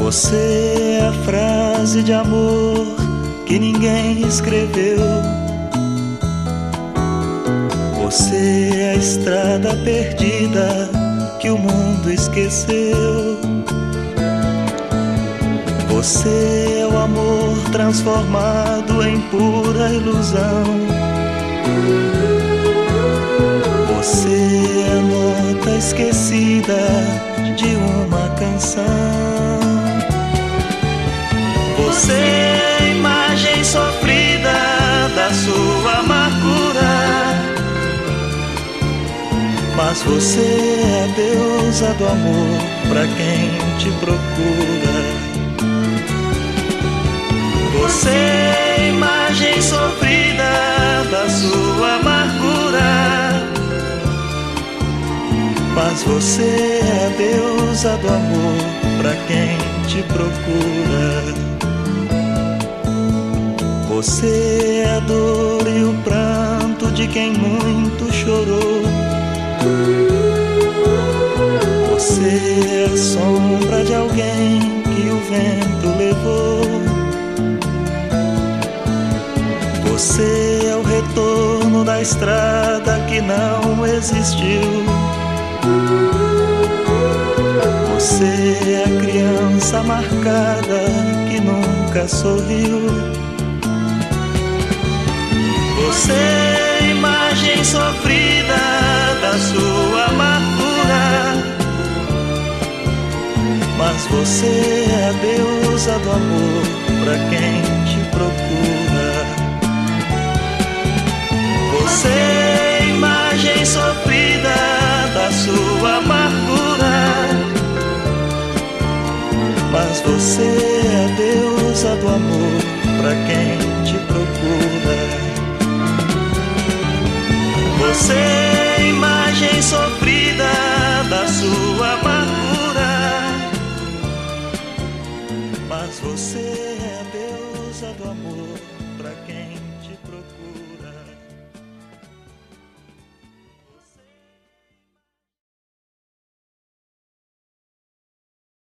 Você é a frase de amor que ninguém escreveu. Você é a estrada perdida que o mundo esqueceu. Você é o amor transformado em pura ilusão. Você é a nota esquecida de uma canção. Você é a imagem sofrida da sua amargura. Mas você é a deusa do amor pra quem te procura. Você é a imagem sofrida da sua amargura. Mas você é a deusa do amor pra quem te procura. Você é a dor e o pranto de quem muito chorou. Você é a sombra de alguém que o vento levou. Você é o retorno da estrada que não existiu. Você é a criança marcada que nunca sorriu. Você é a imagem sofrida da sua amargura. Mas você é a deusa do amor pra quem te procura. Você é a imagem sofrida da sua amargura. Mas você é a deusa do amor pra quem